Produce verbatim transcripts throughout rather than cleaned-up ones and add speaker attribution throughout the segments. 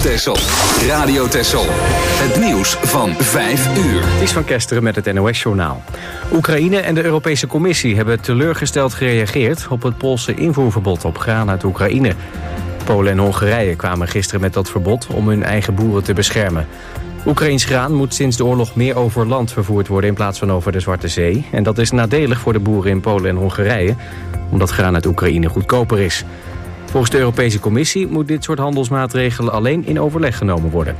Speaker 1: Texel. Radio Texel. Het nieuws van vijf uur.
Speaker 2: Het is Van Kesteren met het N O S-journaal. Oekraïne en de Europese Commissie hebben teleurgesteld gereageerd op het Poolse invoerverbod op graan uit Oekraïne. Polen en Hongarije kwamen gisteren met dat verbod om hun eigen boeren te beschermen. Oekraïns graan moet sinds de oorlog meer over land vervoerd worden in plaats van over de Zwarte Zee. En dat is nadelig voor de boeren in Polen en Hongarije, omdat graan uit Oekraïne goedkoper is. Volgens de Europese Commissie moet dit soort handelsmaatregelen alleen in overleg genomen worden.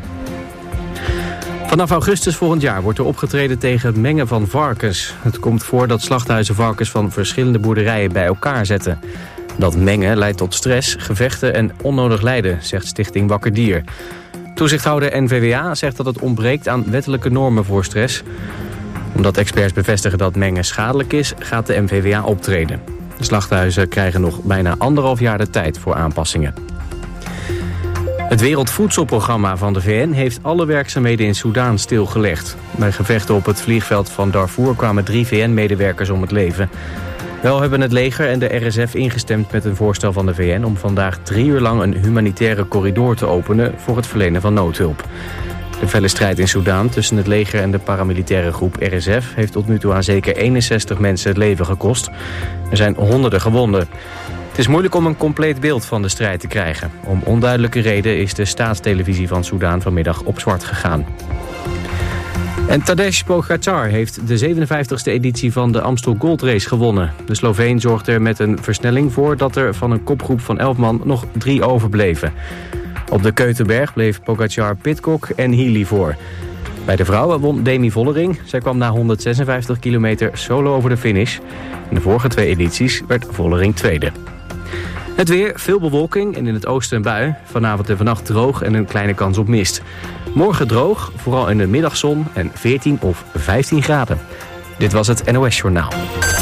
Speaker 2: Vanaf augustus volgend jaar wordt er opgetreden tegen het mengen van varkens. Het komt voor dat slachthuizen varkens van verschillende boerderijen bij elkaar zetten. Dat mengen leidt tot stress, gevechten en onnodig lijden, zegt Stichting Wakker Dier. Toezichthouder N V W A zegt dat het ontbreekt aan wettelijke normen voor stress. Omdat experts bevestigen dat mengen schadelijk is, gaat de N V W A optreden. De slachthuizen krijgen nog bijna anderhalf jaar de tijd voor aanpassingen. Het Wereldvoedselprogramma van de V N heeft alle werkzaamheden in Soedan stilgelegd. Bij gevechten op het vliegveld van Darfur kwamen drie V N-medewerkers om het leven. Wel hebben het leger en de R S F ingestemd met een voorstel van de V N om vandaag drie uur lang een humanitaire corridor te openen voor het verlenen van noodhulp. De felle strijd in Soedan tussen het leger en de paramilitaire groep R S F heeft tot nu toe aan zeker eenenzestig mensen het leven gekost. Er zijn honderden gewonden. Het is moeilijk om een compleet beeld van de strijd te krijgen. Om onduidelijke reden is de staatstelevisie van Soedan vanmiddag op zwart gegaan. En Tadej Pogačar heeft de zevenenvijftigste editie van de Amstel Gold Race gewonnen. De Sloveen zorgde er met een versnelling voor dat er van een kopgroep van elf man nog drie overbleven. Op de Keutenberg bleef Pogačar Pidcock en Healy voor. Bij de vrouwen won Demi Vollering. Zij kwam na honderdzesenvijftig kilometer solo over de finish. In de vorige twee edities werd Vollering tweede. Het weer, veel bewolking en in het oosten een bui. Vanavond en vannacht droog en een kleine kans op mist. Morgen droog, vooral in de middagzon en veertien of vijftien graden. Dit was het N O S-journaal.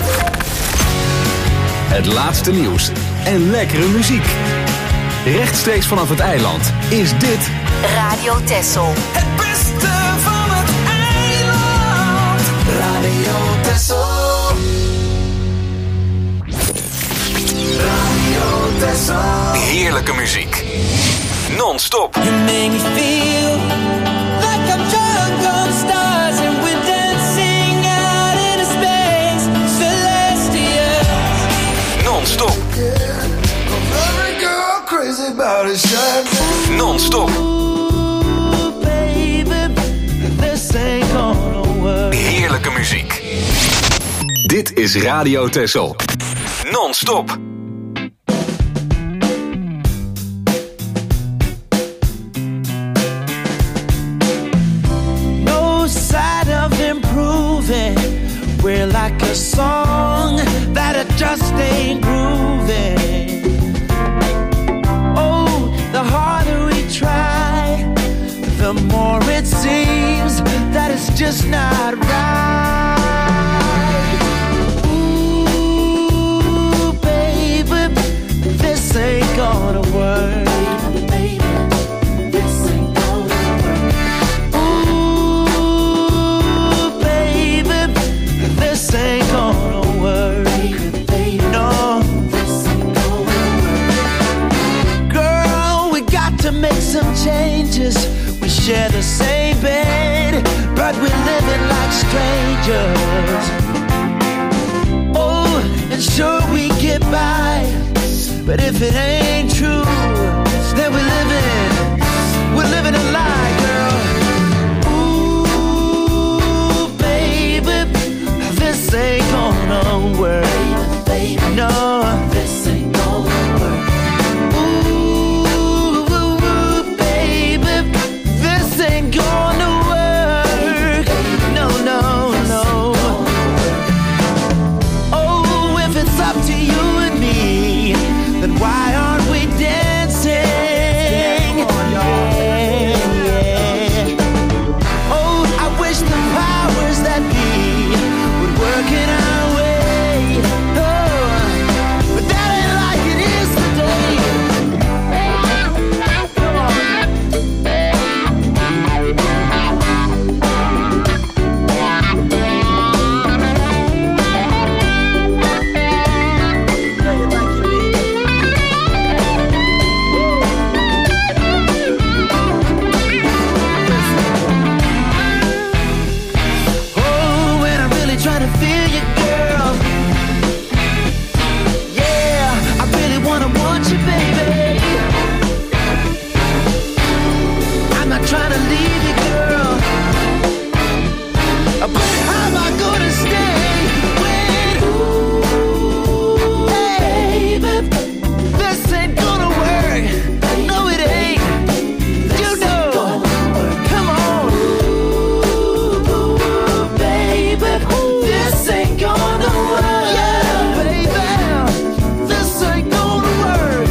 Speaker 1: Het laatste nieuws en lekkere muziek. Rechtstreeks vanaf het eiland is dit
Speaker 3: Radio Texel.
Speaker 4: Het beste van het eiland. Radio Texel. Radio Texel.
Speaker 1: heerlijke muziek. Non-stop.
Speaker 4: You make me feel like I'm drunk on stars and we're dancing out in a space celestial.
Speaker 1: Non-stop. Non-stop.
Speaker 4: Ooh, baby, this ain't gonna work.
Speaker 1: Heerlijke muziek. Dit is Radio Texel. Non-stop.
Speaker 4: No sign of improving. We're like a song that it just ain't grooving. The harder we try, the more it seems that it's just not right. Ooh, baby, this ain't gonna work. Baby, this ain't gonna work. Ooh, baby, this ain't gonna work. Baby, no. To make some changes, we share the same bed, but we're living like strangers. Oh, and sure we get by, but if it ain't true, then we're living, we're living a lie, girl. Ooh, baby, this ain't gonna work. Baby, no, this ain't gonna work. Ain't gonna work. No, no, no. Oh, if it's up to you and me, then why aren't me feel you, girl. Yeah, I really wanna want you, baby. I'm not trying to leave you, girl, but how am I gonna stay when, ooh, baby, this ain't gonna work. No, it ain't. You know, come on, ooh, baby, this ain't gonna work. Yeah, baby, this ain't gonna work.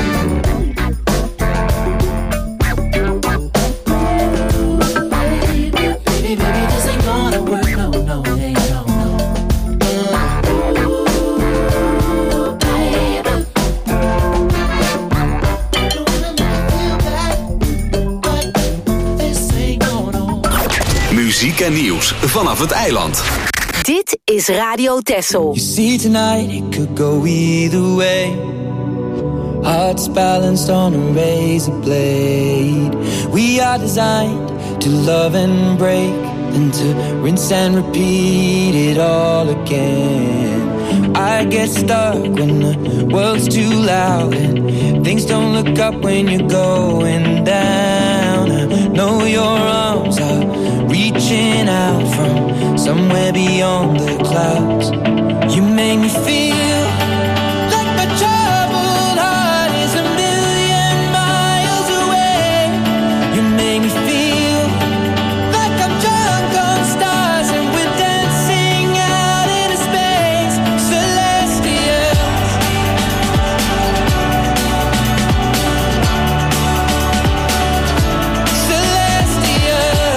Speaker 4: Baby, baby, baby, this ain't gonna work. No, no, it ain't. No, no. Ooh, baby, don't wanna make you feel bad, but this ain't gonna work.
Speaker 1: Muziek en nieuws vanaf het eiland.
Speaker 3: Dit is Radio Texel.
Speaker 4: You see tonight it could go either way. Hearts balanced on a razor blade. We are designed to love and break, and to rinse and repeat it all again. I get stuck when the world's too loud and things don't look up when you're going down. I know your arms are reaching out from somewhere beyond the clouds. You make me feel like my troubled heart is a million miles away. You make me feel like I'm drunk on stars and we're dancing out into space. Celestial, celestial.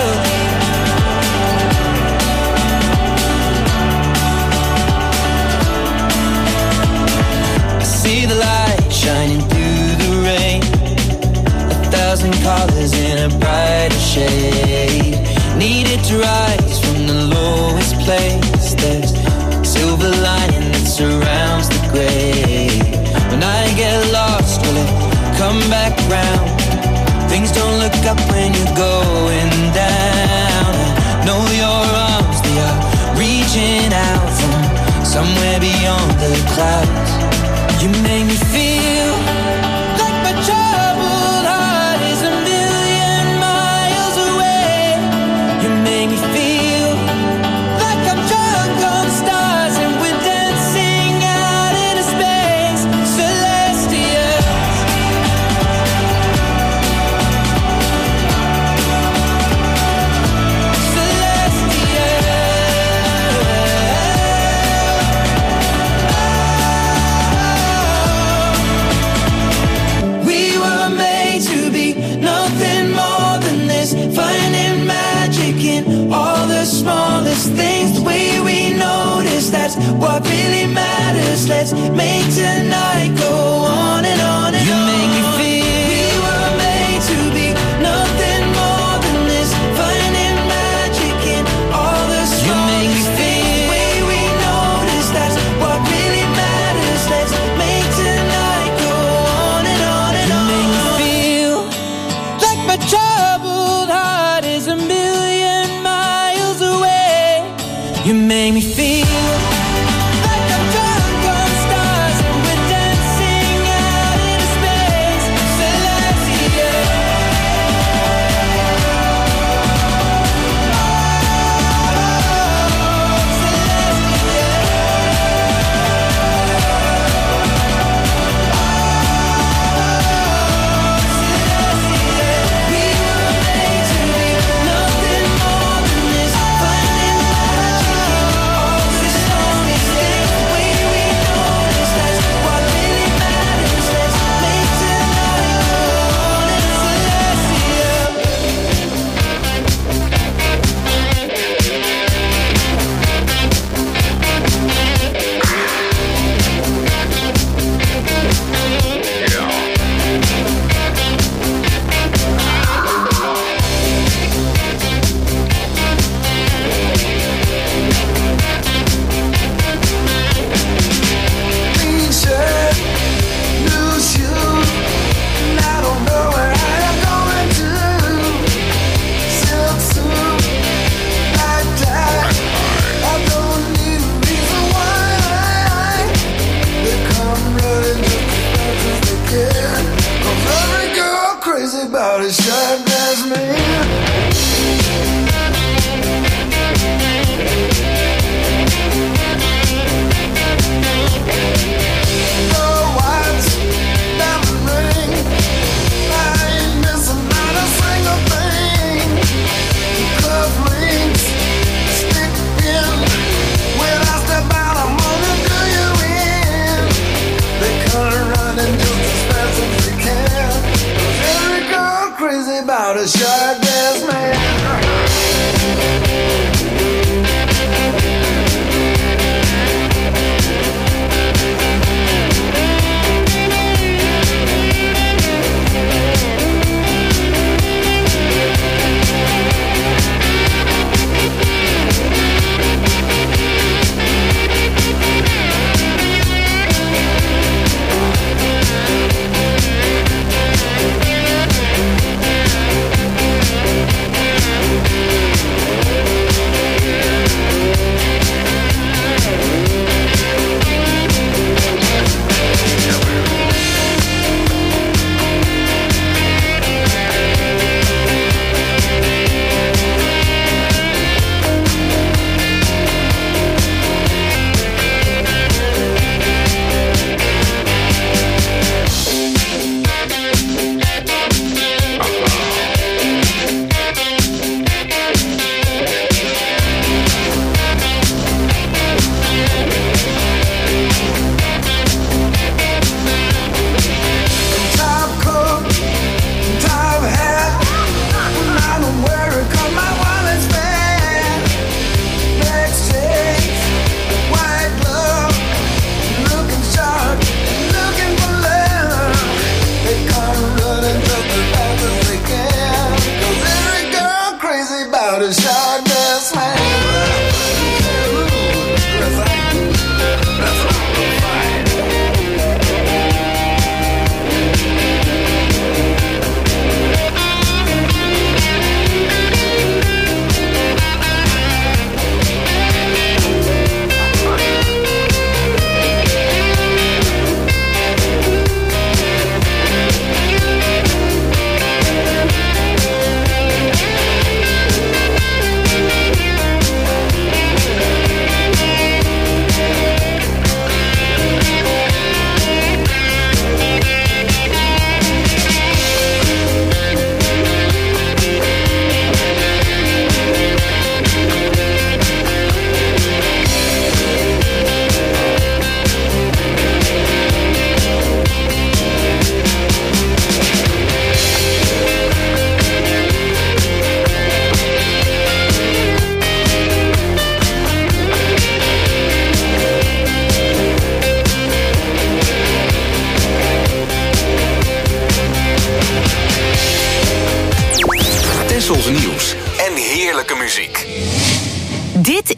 Speaker 4: I see the light shining through the rain, a thousand colors in a brighter shade. Needed to rise from the lowest place. There's silver lining that surrounds the gray. When I get lost, will it come back round? Things don't look up when you're going down. I know your arms, they are reaching out from somewhere beyond the clouds. You make me feel like my troubled heart is a million miles away. You make me feel like I'm drunk on stars and we're dancing out into space. Celestial, we were made to be nothing more than this, finding magic in all the smallest things. The way we notice, that's what really matters. Let's make tonight go on and on and on. You make me feel we were made to be nothing more than this, finding magic in all the smallest things. The way we notice, that's what really matters. Let's make tonight go on and on and on. You make me feel like my troubled heart is a million miles away. You make me feel like I'm drunk on stars and we're dancing out into space. Celestial, we were made to be nothing more than this, finding magic in all the stars.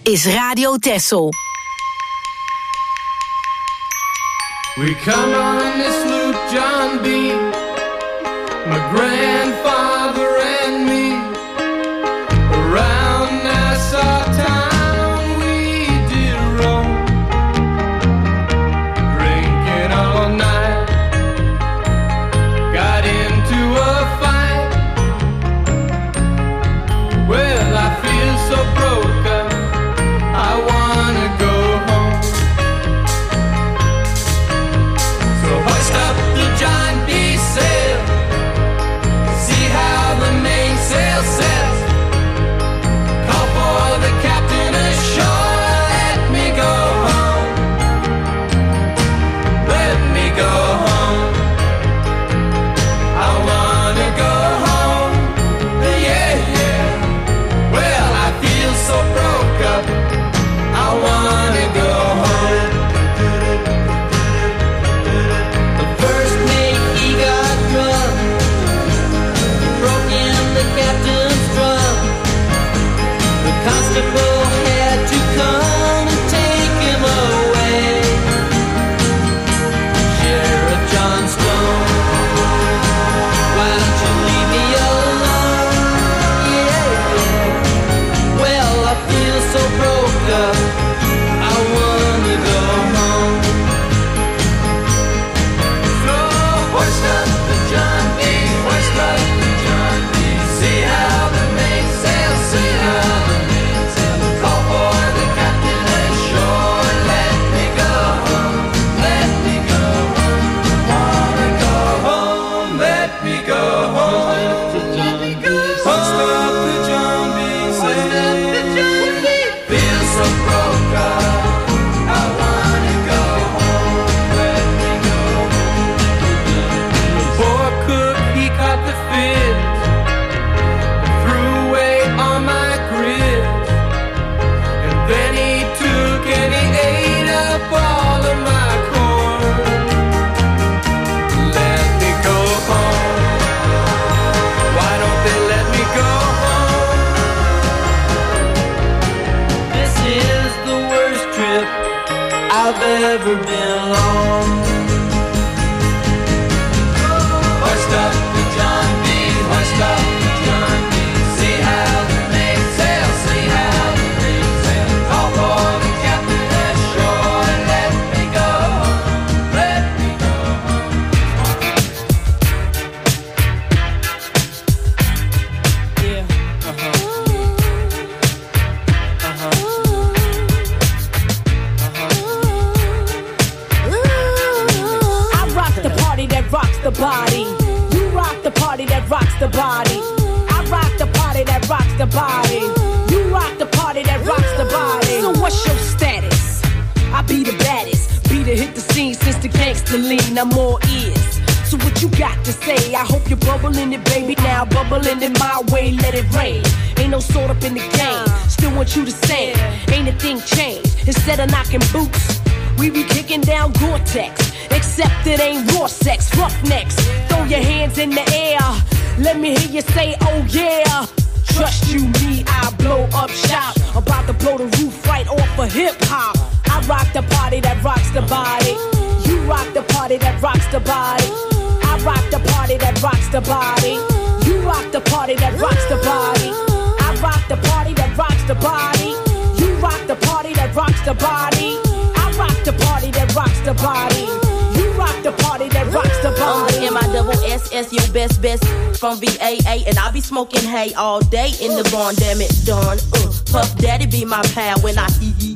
Speaker 3: is Radio Texel.
Speaker 5: We come on this loop, John B., my grandfather and me, around Nassau town we did roam, drinking all night, got into a fight. Well, I feel so broke up, I wanna go home. So hoist up the John B. sail, see how the mainsail sets. Call for the captain ashore, let me go home, let me go home. I wanna go home, yeah, yeah. Well, I feel so broke up, I wanna go home. The first mate, he got drunk, broke in the captain's drum. The constable had to come and take him away. Sheriff John Stone, why don't you leave me alone? Yeah, yeah. Well, I feel so broke up, I wanna go home. So hoist up the John B., hoist up the John B. See how the mainsail, see how the mainsail. Call for the captain ashore, let me go home, let me go home. Wanna go home, let me go home. Let me go home. Hoist up the John B. Hoist up the John B. Feel so broke up, I wanna go home, let me go home. The poor cook, he caught the fit, threw away all my grit, and then he took and he ate up all of my corn. Let me go home, why don't they let me go home? This is the worst trip I've ever been on. Hoist up the John B., hoist up the John B. See how the mainsail, see how the mainsail. Call for the captain ashore, let me go home, let me go home. Yeah, uh-huh. Uh-huh.
Speaker 6: I rock the party that rocks the body. You rock the party that rocks the body. I rock the party that rocks the body. You rock the party that rocks the body. So what's your status? I be the baddest. Be the hit the scene since the gangster lean. I'm all ears. So what you got to say? I hope you're bubbling it, baby. Now bubbling it my way, let it rain. Ain't no sort up in the game. Still want you to sing. Ain't a thing changed. Instead of knocking boots, we be kicking down Gore-Tex. Except it ain't raw sex, roughnecks. Throw your hands in the air. Let me hear you say, oh yeah. Trust you, me, I blow up shop. About to blow the roof right off of hip-hop. I rock the party that rocks the body. You rock the party that rocks the body. I rock the party that rocks the body. You rock the party that rocks the body. I rock the party that rocks the body. You rock the party that rocks the body. I rock the party that rocks the body. You rock the party that rocks the body.
Speaker 7: I'm the M I double S S, your best best from V A A, and I be smoking hay all day in the barn. Damn it, darn. Uh, Puff Daddy be my pal when I hee hee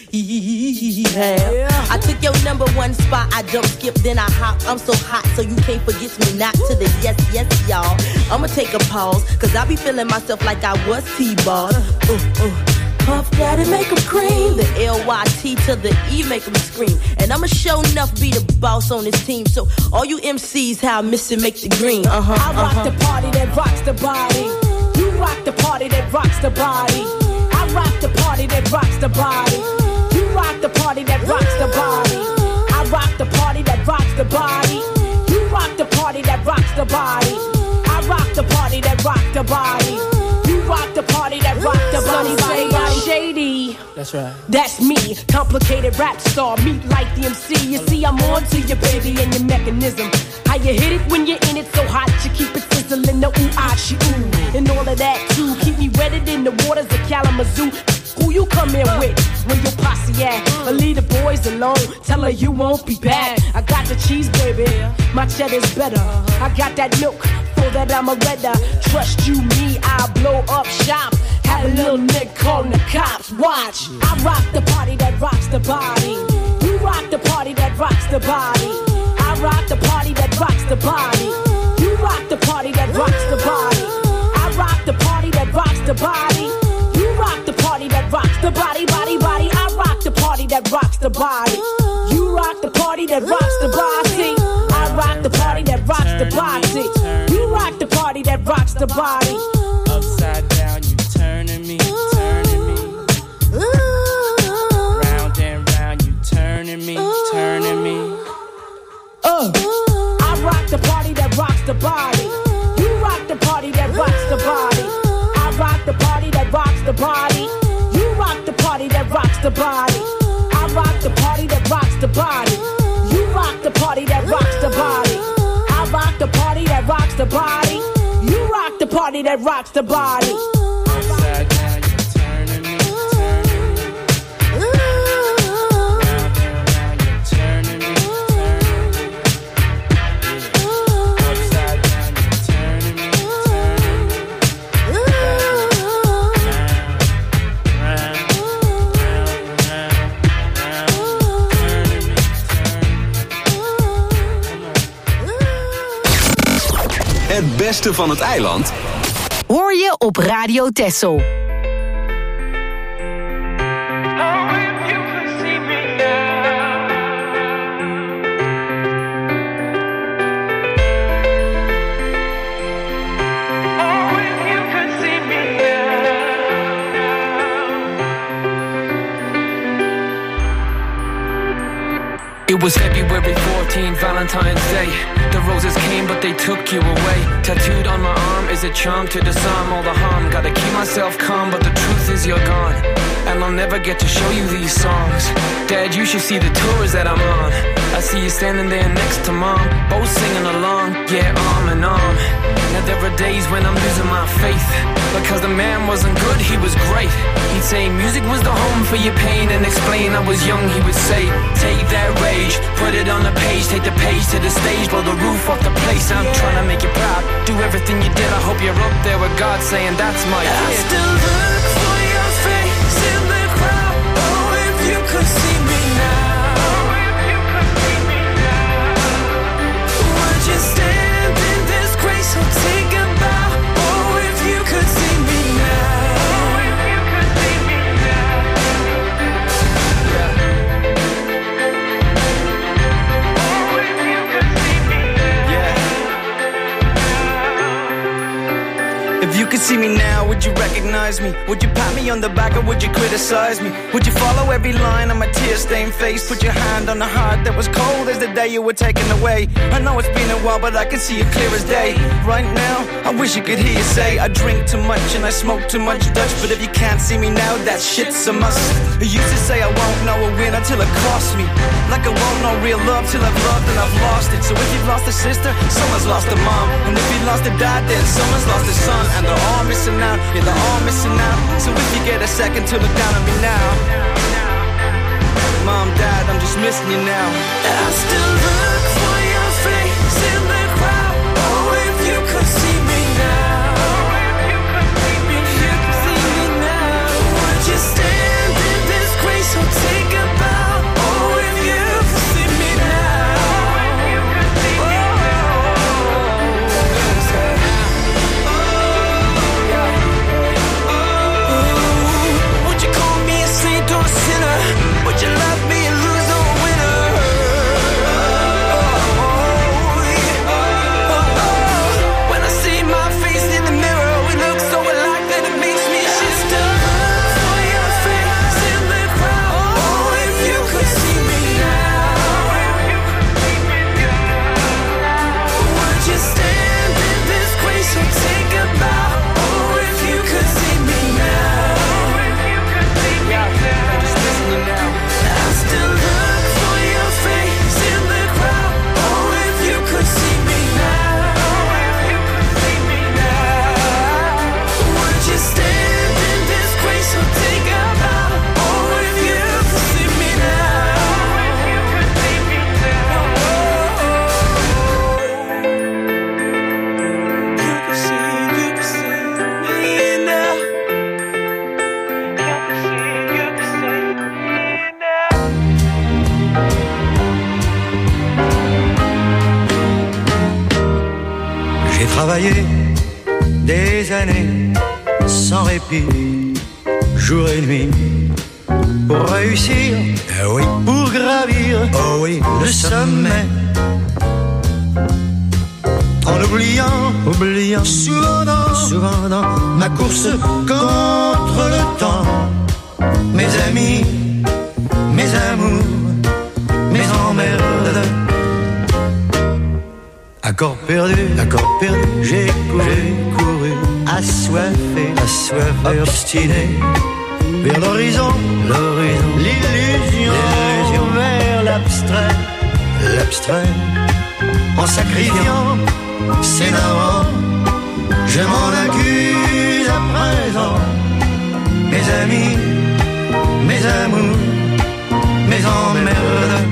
Speaker 7: hee hee. I took your number one spot. I jump, skip, then I hop. I'm so hot, so you can't forget me. Not to the yes, yes, y'all. I'ma take a pause, cause I be feeling myself like I was T-ball. Uh, uh. Puff Daddy make 'em cream. The L Y T to the E make 'em scream. And I'ma show enough be the boss on this team. So all you M Cs, how I miss it, make the green. Uh-huh,
Speaker 6: I rock
Speaker 7: uh-huh.
Speaker 6: the party that rocks the body. You rock the party that rocks the body. I rock the party that rocks the body. You rock the party that rocks the body. I rock the party that rocks the body. You rock the party that rocks the body. I rock the party that rocks the body. You rock the party that rocks the body. Say I'm shady. me.
Speaker 8: That's right.
Speaker 6: That's me, complicated rap star, meet like the M C. You see, I'm on to your baby and your mechanism. How you hit it when you're in it so hot, you keep it sizzling, the ooh, ah, she, ooh. And all of that too, keep me wetted in the waters of Kalamazoo. Who you come in with, where your posse at? But leave the boys alone, tell her you won't be back. I got the cheese, baby, my cheddar's better. I got that milk, for that I'm a redder. Trust you, me, I'll blow up shop. Have a little nick calling the cops, watch. I rock the party that rocks the body. You rock the party that rocks the body. I rock the party that rocks the body. You rock the party that rocks the body. I rock the party that rocks the body. You rock the party that rocks the body, body, body. I rock the party that rocks the body. You rock the party that rocks the body. I rock the party that rocks the body. You rock the party that rocks the body.
Speaker 8: Upside down, you turning me, turning me. Round and round, you turning me, turning me.
Speaker 6: Uh, I rock the party that rocks the body. You rock the party that rocks the body. I rock the party that rocks the body. You rock the party that rocks the body. I rock the party that rocks the body. You rock the party that rocks the body. I rock the party that rocks the body. You rock the party that rocks the body.
Speaker 8: Upside down, you turning me, turning me. Round and round, you turning me, turning me. Upside down, you turning me, turning me. Round, round, round, round, round, turning me, turning me.
Speaker 1: Het beste van het eiland
Speaker 3: Hoor je op Radio Texel.
Speaker 9: It was February fourteenth, Valentine's Day. The roses came, but they took you away. Tattooed on my arm is a charm to disarm all the harm. Gotta keep myself calm, but the truth is you're gone. And I'll never get to show you these songs. Dad, you should see the tours that I'm on. I see you standing there next to Mom, both singing along, yeah, arm in arm. Now there are days when I'm losing my faith, because the man wasn't good, he was great. He'd say music was the home for your pain, and explain I was young, he would say, take that rage, put it on the page, take the page to the stage, blow the roof off the place. I'm trying to make you proud, do everything you did. I hope you're up there with God saying that's my kid.
Speaker 5: I still look for your face in the crowd. Oh, if you could see me now. Would you stand in this grace or take a bow? Oh, if you could see me now.
Speaker 10: If you could see me now, would you recognize me? Would you pat me on the back or would you criticize me? Would you follow every line on my tear-stained face? Put your hand on the heart that was cold as the day you were taken away. I know it's been a while, but I can see it clear as day. Right now, I wish you could hear you say I drink too much and I smoke too much Dutch. But if you can't see me now, that shit's a must. I used to say I won't know a win until it costs me. Like I won't know real love till I've loved and I've lost it. So if you've lost a sister, someone's lost a mom. And if you lost a dad, then someone's lost a son. And they're all missing out, yeah, they're all missing out. So if you get a second to look down on me now, Mom, Dad, I'm just missing you now.
Speaker 5: I still look for your face in the crowd. Oh, if you could see me now. If you could see me now. Would you stand in this grace or take a bow? Oh, if you could see me now. Would you call me a saint or a sinner? Would you love me and lose or a winner?
Speaker 11: travailler des années sans répit, jour et nuit, pour réussir, eh oui, pour gravir, oh oui, le sommet. En oubliant, oubliant, souvent dans, souvent dans ma course contre le temps, mes amis, mes amours, mes emmerdes. Accord perdu, accord perdu, j'ai couru, j'ai couru, assoiffé, assoiffé, obstiné, vers l'horizon, l'horizon, l'illusion, l'illusion, vers l'abstrait, l'abstrait, en sacrifiant ses narrants, je m'en accuse à présent, mes amis, mes amours, mes emmerdes.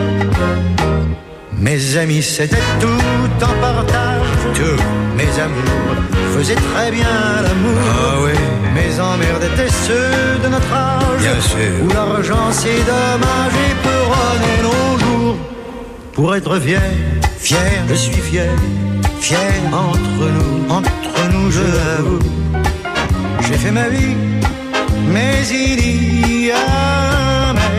Speaker 11: Mes amis, c'était tout en partage, tout. Mes amours faisaient très bien l'amour. Ah oui. Mes emmerdes étaient ceux de notre âge, bien sûr, où l'argent c'est dommage et peut runner nos jours. Pour être fier, fier, je suis fier, fier entre nous, entre nous, je l'avoue. J'ai fait ma vie, mais il y a mais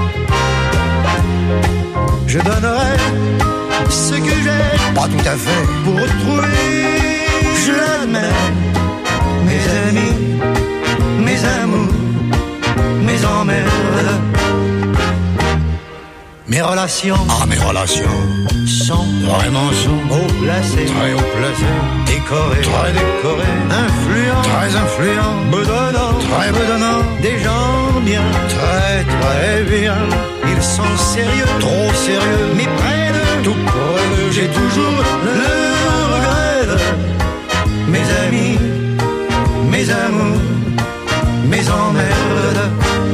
Speaker 11: je donnerai ce que j'ai, pas tout à fait, pour retrouver, je l'admets, mes amis, mes amours, mes emmerdes. Mes relations, ah mes relations, sont vraiment sont haut placées, très haut placées, décorées, très décorées, influents, très influents, bedonnants, très bedonnants, des gens bien, très très bien. Ils sont sérieux, trop sérieux, mais près de tout près d'eux, j'ai toujours le regret de mes amis, mes amours, mes emmerdes.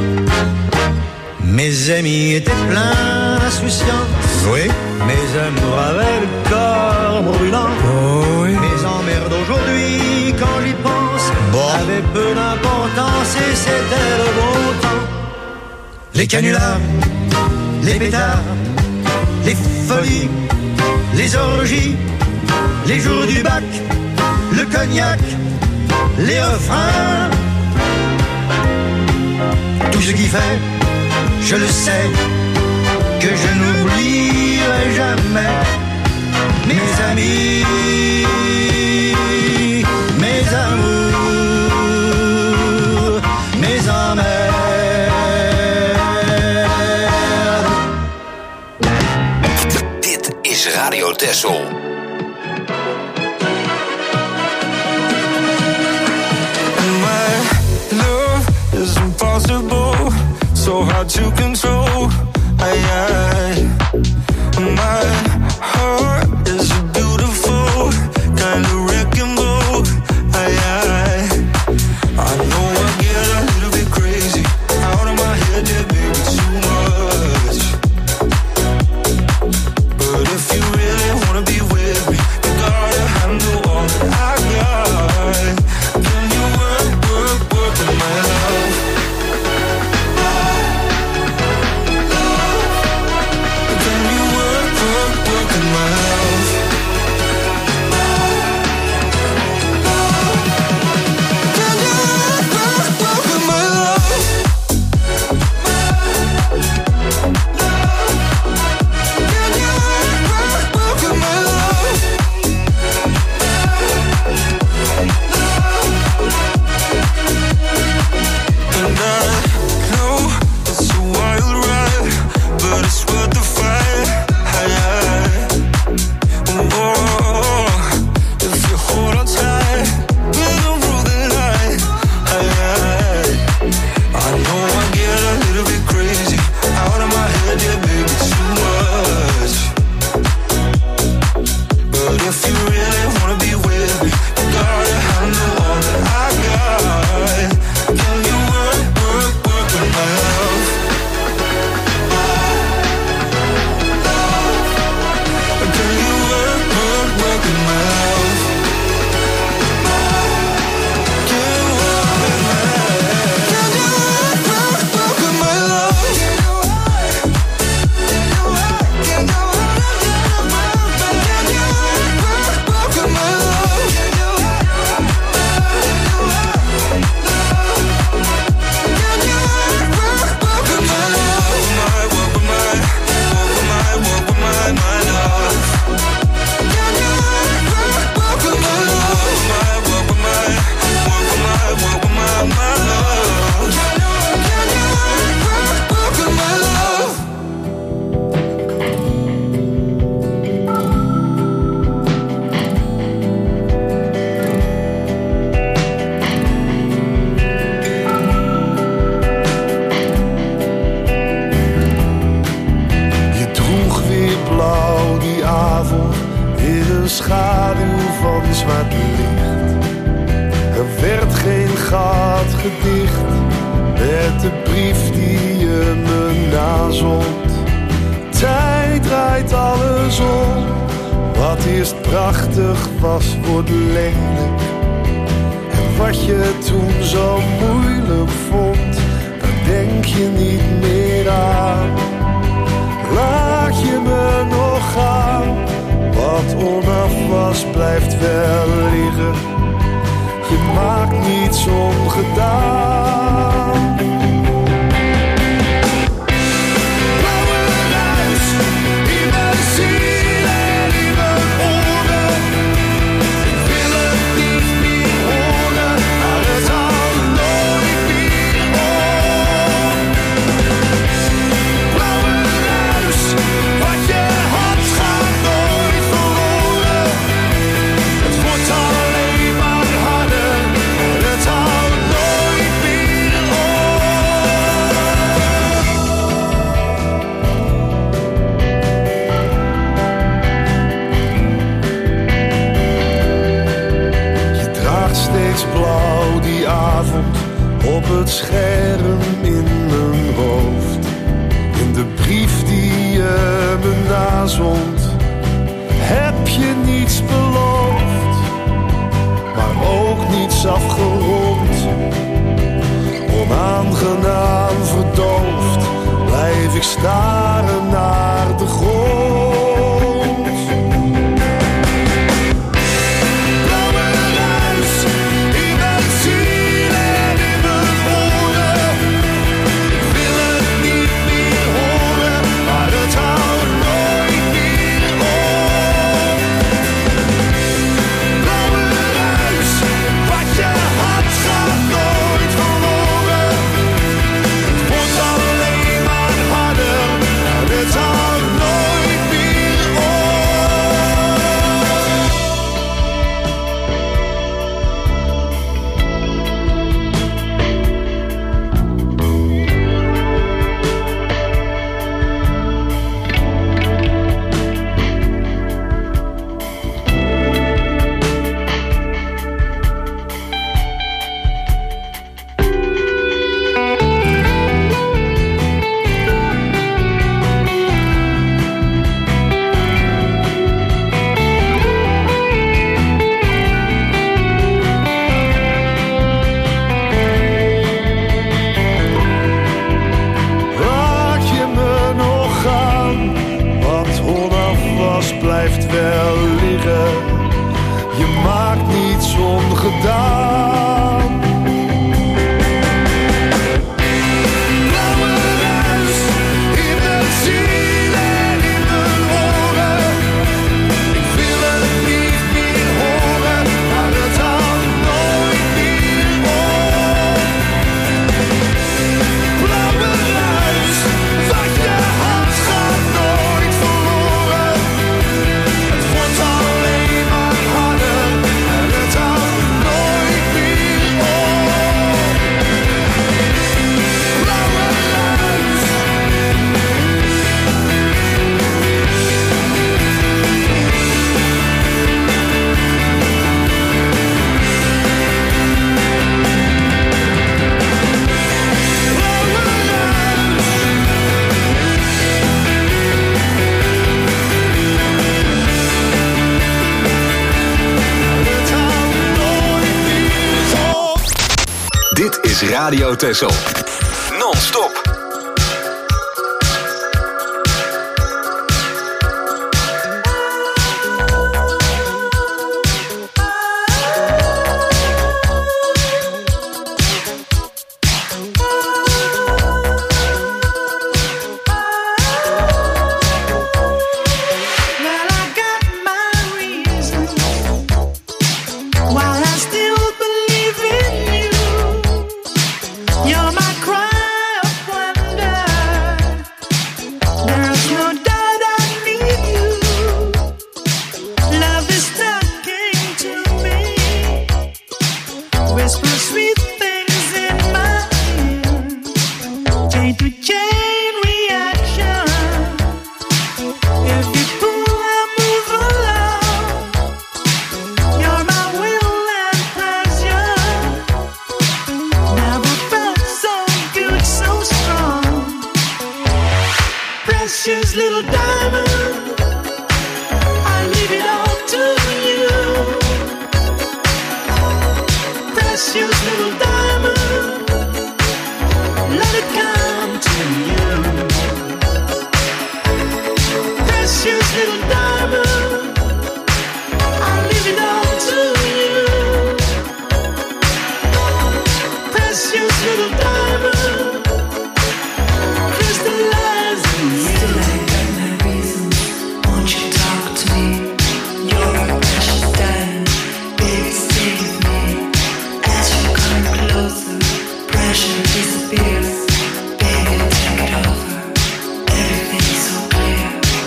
Speaker 11: Mes amis étaient pleins d'insouciance, oui. Mes amours avaient le corps brûlant, oh, oui. Mes emmerdes aujourd'hui, quand j'y pense, bon, avaient peu d'importance et c'était le bon temps. Les canulars, les pétards, les folies, les orgies, les jours du bac, le cognac, les refrains, tout ce qui fait, je le sais, que je n'oublierai jamais mes amis, mes amours, mes emmerdes.
Speaker 1: Dit is Radio Texel.
Speaker 12: So hard to control. I, I, my heart is a beautiful kind of wrecking ball. I, I, I know I get a little bit crazy out of my head, yeah, baby, too much. But if you really wanna be with me, you gotta handle all that I got. Can you work, work, work with my love? Well,
Speaker 13: gedicht met de brief die je me nazond. Tijd draait alles om. Wat eerst prachtig was, wordt lelijk. En wat je toen zo moeilijk vond, daar denk je niet meer aan. Laat je me nog gaan. Wat onaf was, blijft wel liggen. Je maakt niets ongedaan. Blauw die avond op het scherm in mijn hoofd. In de brief die je me nazond heb je niets beloofd, maar ook niets afgerond. Onaangenaam verdoofd blijf ik staren naar de grond.
Speaker 1: Radio Texel. Non-stop.
Speaker 14: You're my cry.
Speaker 4: precious little diamond, I leave it all to you. Precious little diamond, let it come to you. Precious little diamond, I leave it all to you. Precious little diamond, crystallizing you. Still I got my reasons, won't you talk to me? You're a precious diamond, baby stay with me. As you come closer, pressure disappears. Baby take it over, everything's so clear.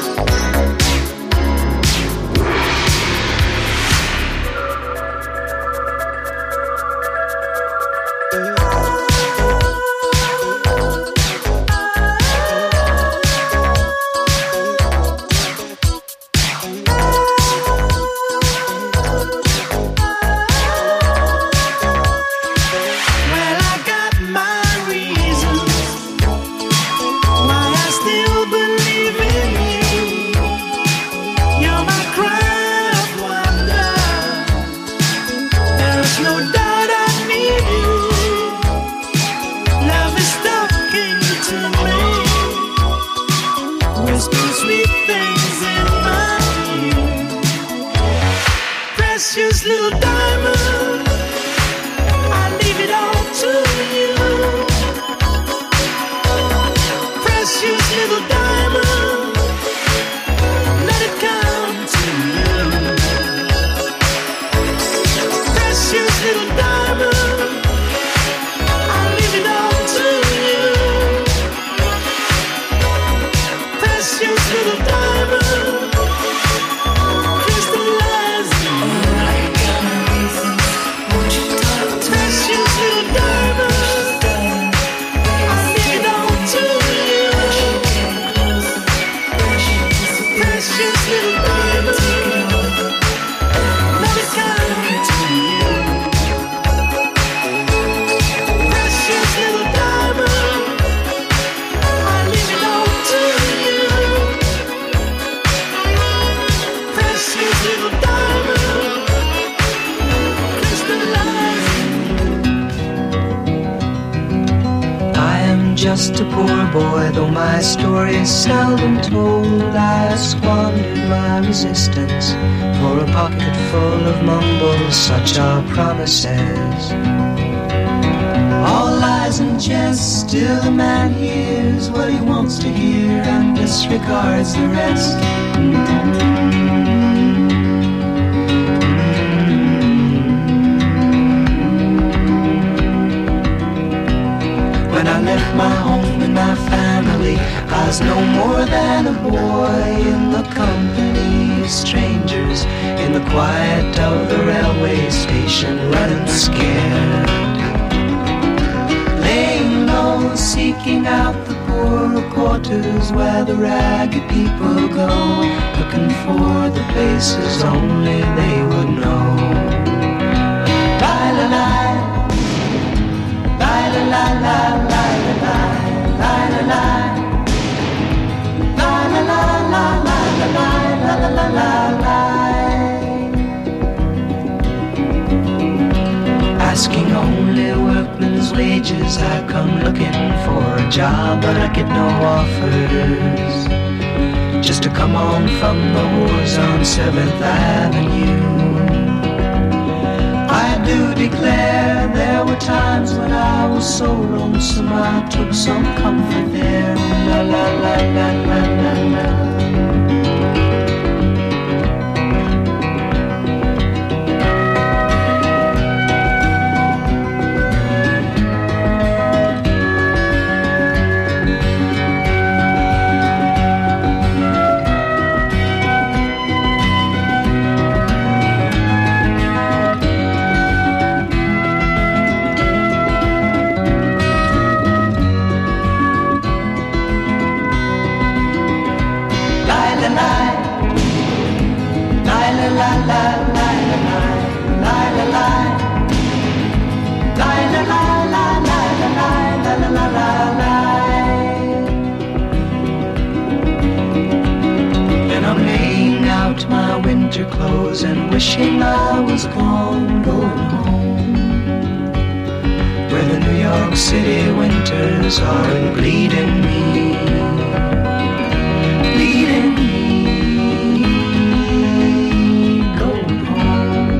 Speaker 4: Well, I got my reasons why I still believe in you. You're my cry of wonder. There's no doubt I need you. Love is talking to me, whisper sweet things in my ear. Precious little diamond, I leave it all to you. Precious little diamond, let it come to you. Precious little diamond, I leave it all to you. Precious little diamond, crystallizing you. I got my reasons, won't you talk to me? Precious little diamond, I leave it all to you. Precious little diamond, let it come to you. Precious little diamond, I leave it all to you. Precious little diamond, crystallizing. I am just a poor boy, though my story is seldom told. I squandered my resistance for a pocket full of mumbles, such are promises. All lies and jest, still a man hears what he wants to hear and disregards the rest. When I left my home and my family, I was no more than a boy in the company of strangers, in the quiet of the railway station, running scared. Laying low, seeking out the poorer quarters where the ragged people go, looking for the places only they would know. La-la-la, la-la-la-la, la-la-la, la-la-la, la-la-la-la-la-la-la-la-la-la. Asking only workmen's wages, I come looking for a job, but I get no offers. Just to come on from the wars on seventh Avenue. I do declare there were times when I was so lonesome I took some comfort there. La la la la la la la.
Speaker 14: windows and wishing I was gone, going home, where the New York City winters are bleeding me, bleeding me, going home.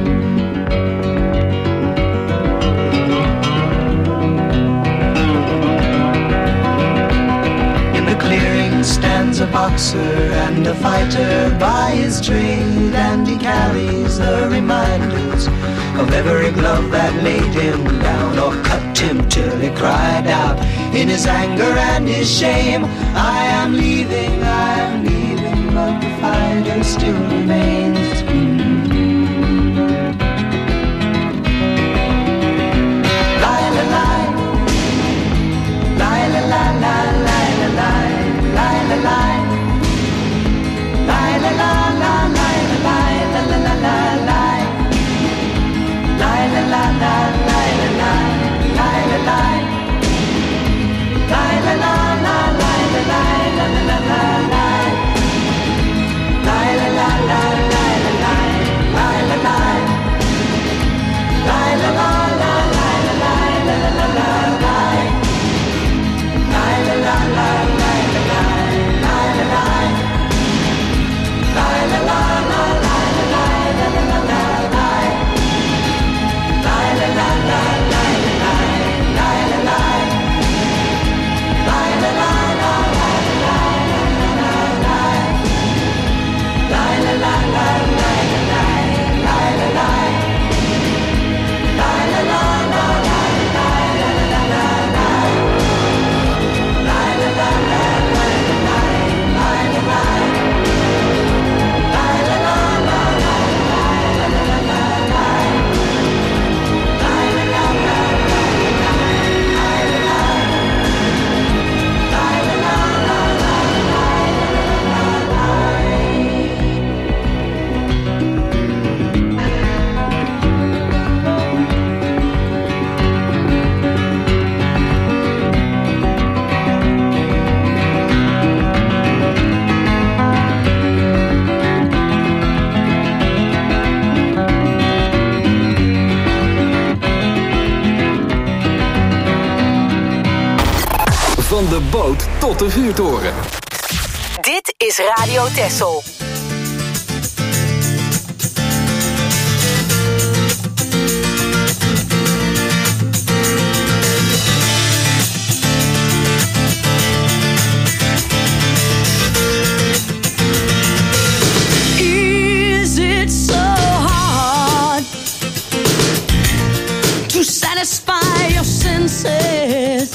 Speaker 14: In the clearing stands a boxer and a fighter by his trade, and he carries the reminders of every glove that laid him down or cut him till he cried out in his anger and his shame, I am leaving, I am leaving, but the fighter still remains. La la la, la la la la la la la la la la. La la la la la la la la la la la. La la la la la la la la la la. La la la la la la la la la la la. La la la la la la la la la la. La la la la la la la la la la la. La la la la la la la la la la. La la la la la la la la la la la. La la la la la la la la la. La la la la la la la la la. La la la la la la la la la la. La la la la la la la la la la. La la la la la la la la la.
Speaker 1: Van de boot tot de vuurtoren.
Speaker 3: Dit is Radio Texel.
Speaker 15: Is it so hard to satisfy your senses?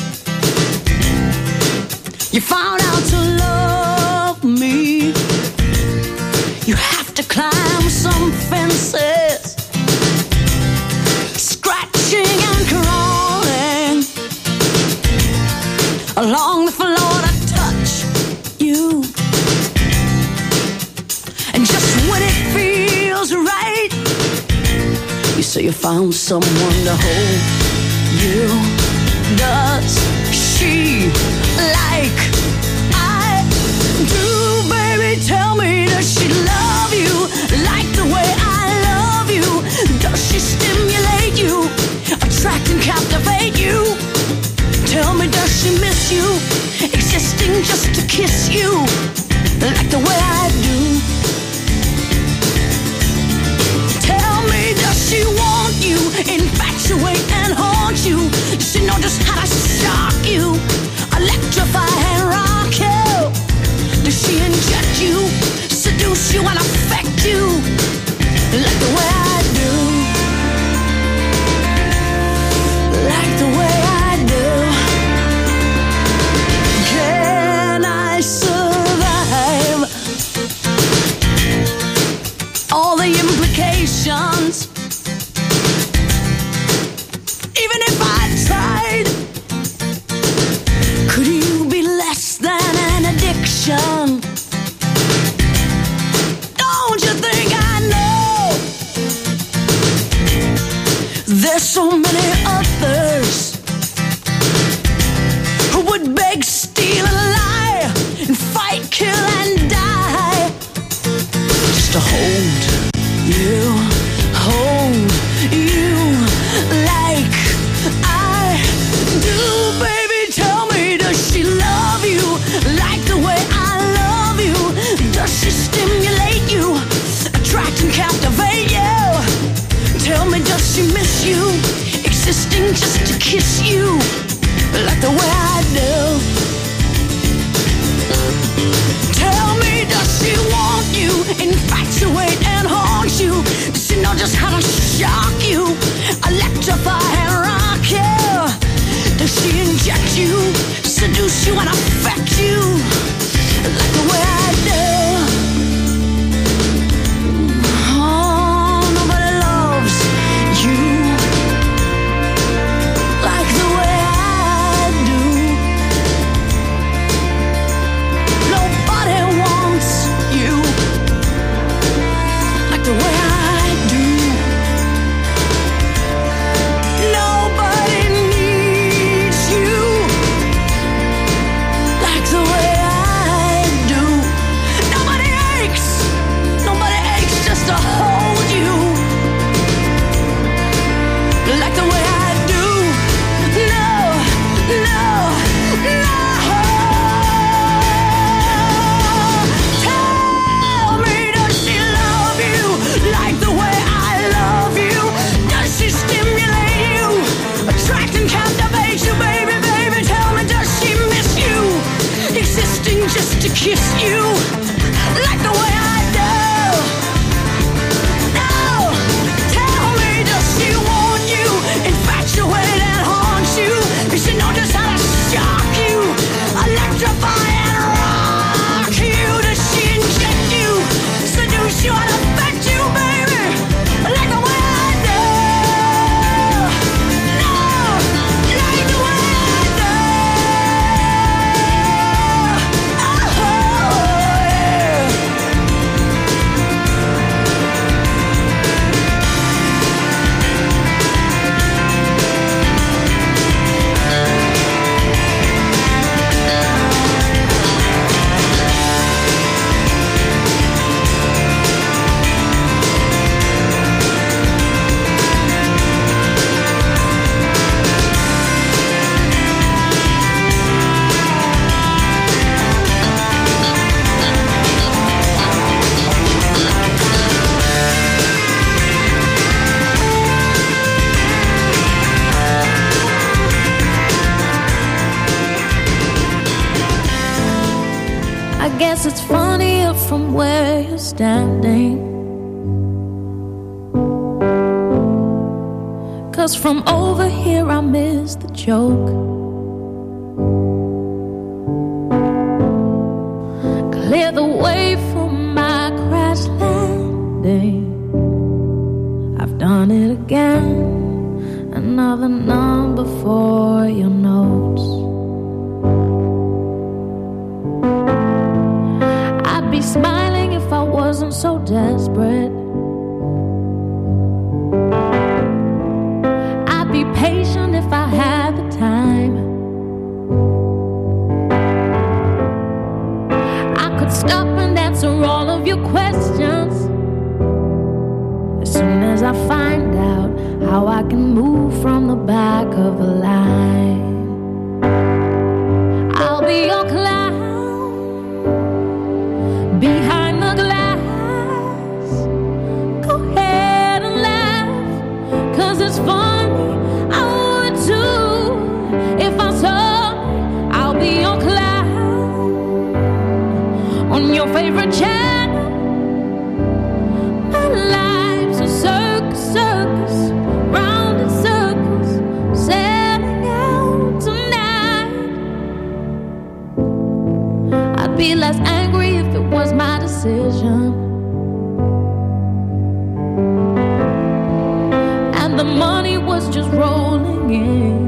Speaker 15: You found out to love me. You have to climb some fences, scratching and crawling along the floor to touch you. And just when it feels right, you say you found someone to hold you. Does she like I do, baby? Tell me, does she love you like the way I love you? Does she stimulate you, attract and captivate you? Tell me, does she miss you, existing just to kiss you like the way I do? Tell me, does she want you, infatuate and haunt you? Does she know just how to shock you, electrify and rock you? Does she inject you, seduce you and affect you like the way I do? Like the way I do. Can I survive all the implications kiss you like the way I do. Tell me, does she want you, infatuate and haunt you? Does she know just how to shock you, electrify and rock you? Does she inject you, seduce you and affect you like the way I do? Oh, nobody loves you like the way I do. Nobody wants you like the way I do. Nobody needs you like the way I do. Nobody aches, nobody aches just to hold you like the way I do. No, no, no. Tell me, does she love you like the way I love you? Does she stimulate you, attract and captivate you, baby, baby? Tell me, does she miss you, existing just to kiss you like the way I do? No, tell me, does she want you, infatuate and haunt you? Does she know just how to shock you, electrify and rock you? Does she inject you, seduce you and affect you, baby, like the way I do? No, like the way I do. Oh, yeah. I guess it's funnier from where you're standing, 'cause from over here I miss the joke. Clear the way for my crash landing. I've done it again, another number for your notes. I'd be smiling if I wasn't so desperate. I'd be patient if I had the time. I could stop and answer all of your questions as soon as I find out how I can move from the back of the line. I'll be your clown behind the glass. Go ahead and laugh, 'cause it's funny, I would too. If I saw me, I'll be your clown on your favorite channel. My life's a circus, circus, round in circles, setting out tonight. I'd be less angry if it was my decision, and the money was just rolling in.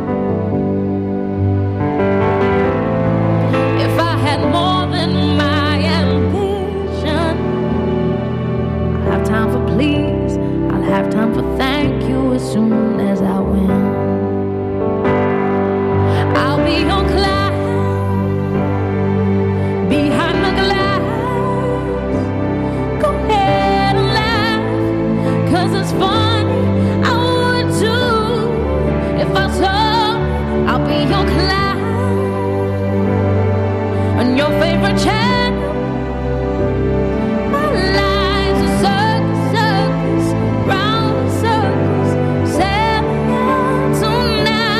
Speaker 15: If I had more than my ambition, I'll have time for please, I'll have time for thank you as soon as I win. I'll be your clown behind the glass. Go ahead and laugh, 'cause it's funny, I would too. If I saw, I'll be your clown on your favorite channel. My life's a circus, circus, round in circles, sailing out tonight.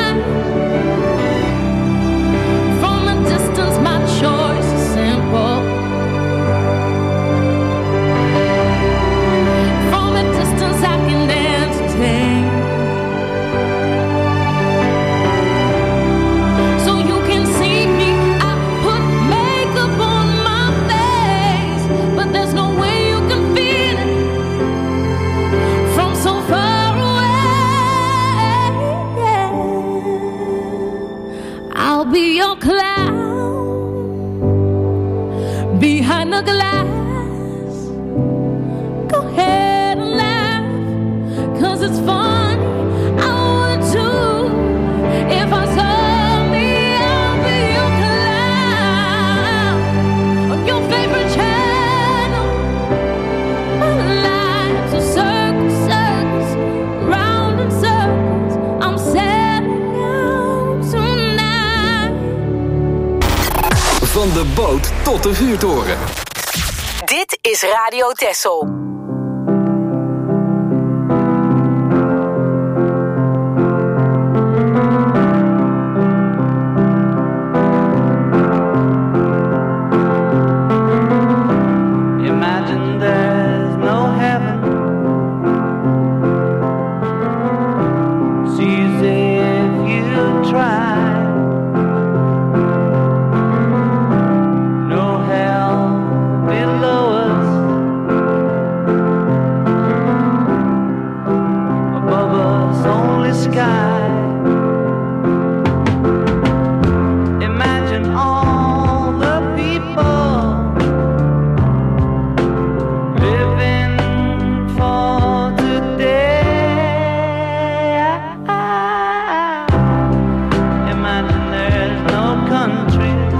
Speaker 6: a glass. Go ahead and laugh, 'cause it's funny. I would too if I saw me I'll be your clown on your favorite channel. My life's a circus, circus, round in circles. I'm setting out tonight.
Speaker 1: Van de boot tot de vuurtoren.
Speaker 3: Dit is Radio Texel.
Speaker 14: Imagine there's no heaven. It's easy if you try. No hell below us. Above us only sky. Imagine all the people living for today. Imagine there's no countries.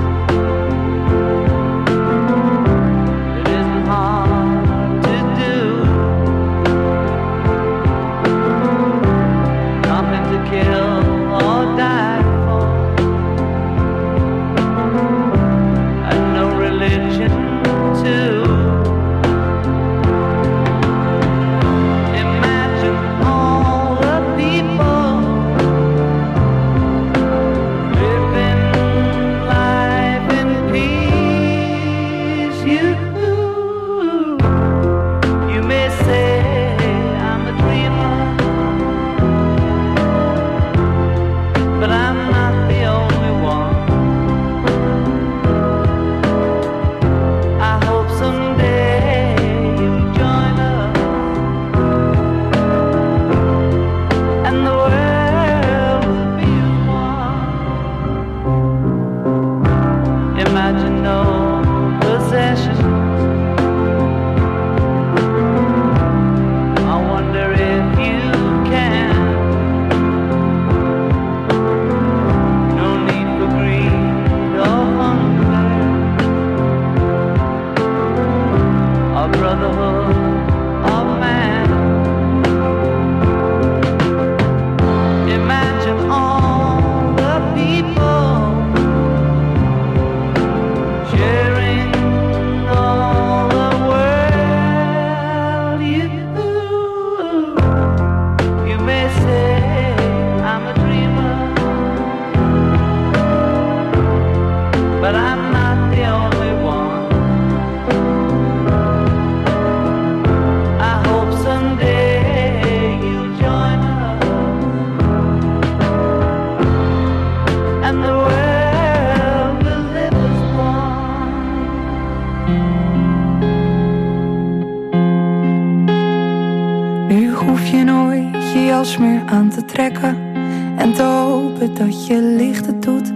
Speaker 14: It isn't hard to do. Nothing to kill or die for. And no religion too. Imagine all the people living life in peace. You, you may say I'm a dreamer, but I'm not the only one. I hope someday you'll join us, and the world will be as one. Imagine no possessions. I wonder if you can. No need for greed or hunger. A brotherhood of man. Imagine all the people sharing all the world. You, you may say I'm a dreamer, but I'm not the only one. I hope someday you'll join us, and the world will live as one.
Speaker 16: Nu hoef je nooit je jas meer aan te trekken en te hopen dat je licht het doet.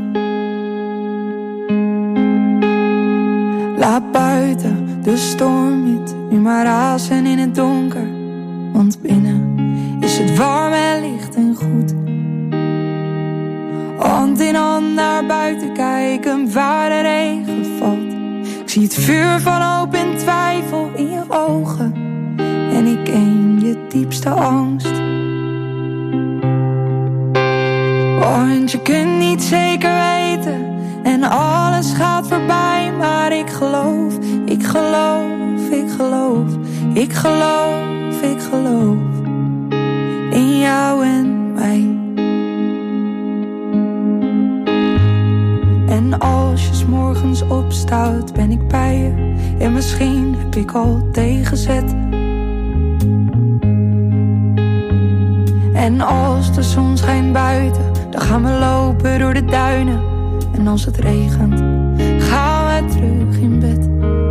Speaker 16: Laat buiten de storm niet nu maar razen in het donker, want binnen is het warm en licht en goed. Hand in hand naar buiten kijken waar de regen valt. Ik zie het vuur van hoop en twijfel in je ogen en ik ken je diepste angst. Want je kunt niet zeker weten en alles gaat voorbij, maar ik geloof, ik geloof, ik geloof, ik geloof, ik geloof in jou en mij. En als je 's morgens opstaat, ben ik bij je en misschien heb ik al tegenzet. En als de zon schijnt buiten, dan gaan we lopen door de duinen. En als het regent, gaan we terug in bed.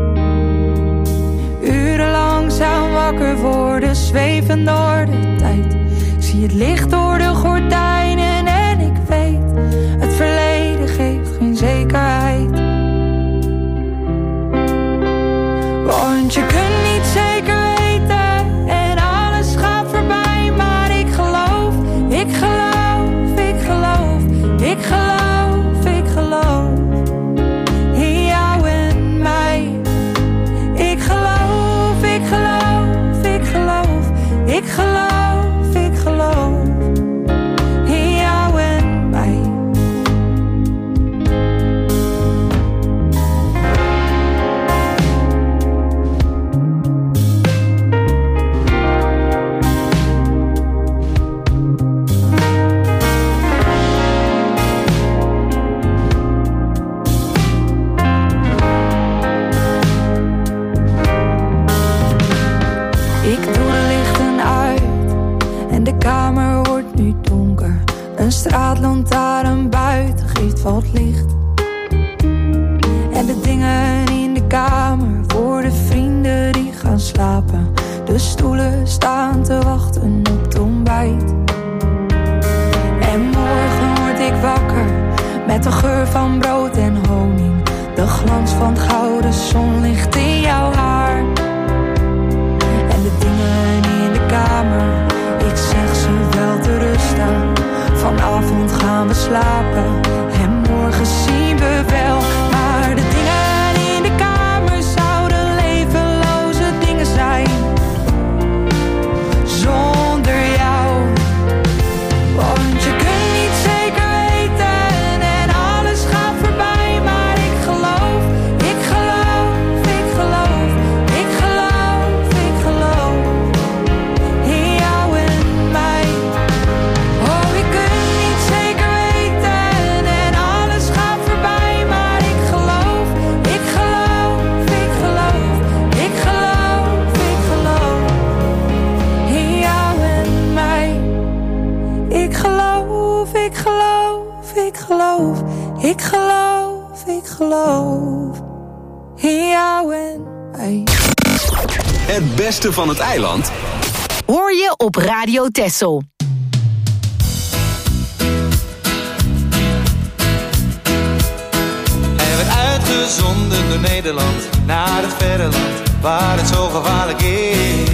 Speaker 16: Uren langzaam wakker worden, zweven door de tijd. Ik zie het licht door de gordijnen en ik weet, het verleden geeft geen zekerheid. straatlantaarn buiten geeft wat licht. En de dingen in de kamer voor de vrienden die gaan slapen. De stoelen staan te wachten op het ontbijt. En morgen word ik wakker met de geur van brood en honing. De glans van het gouden zonlicht in jouw haar. En de dingen in de kamer, ik zeg ze wel te rusten. Vanavond gaan we slapen en morgen zien we wel. Maar de dingen in de kamer zouden levenloze dingen zijn zonder jou. Want je kunt niet zeker weten en alles gaat voorbij. Maar ik geloof, ik geloof, ik geloof, ik geloof, ik geloof in jou en mij. Oh, ik kunt niet zeker weten en alles gaat voorbij. Maar ik geloof, ik geloof, ik geloof, ik geloof, ik geloof in jou en mij. Ik geloof, ik geloof, ik geloof, ik geloof, ik geloof in jou en mij.
Speaker 1: Het beste van het eiland
Speaker 3: Hoor je op Radio Texel.
Speaker 10: Hij werd uitgezonden door Nederland naar het verre land waar het zo gevaarlijk is.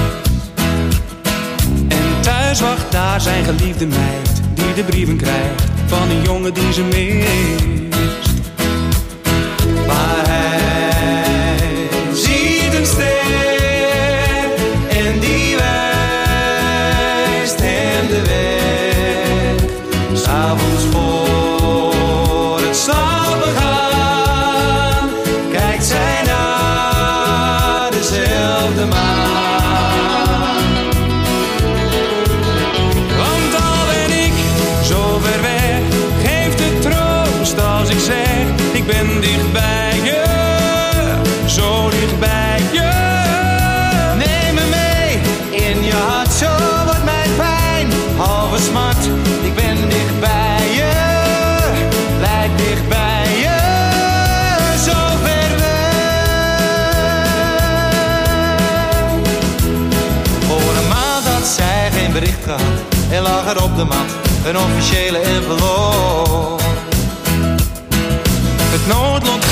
Speaker 8: En thuis wacht daar zijn geliefde meid, die de brieven krijgt van een jongen die ze mist.
Speaker 10: Maar hij ziet een ster en die wijst hem de weg. 'S Avonds voor het slapen gaan kijkt zij naar dezelfde maan. Want al ben ik zo ver weg, geeft het troost als ik zeg: ik ben dicht bij je, zo dicht bij je. Neem me mee in je hart, zo wordt mijn pijn halve smart. Ik ben dicht bij je, blijf dicht bij je, zo ver weg. Voor een maand had zij geen bericht gehad en lag er op de mat een officiële envelop. Het noodlot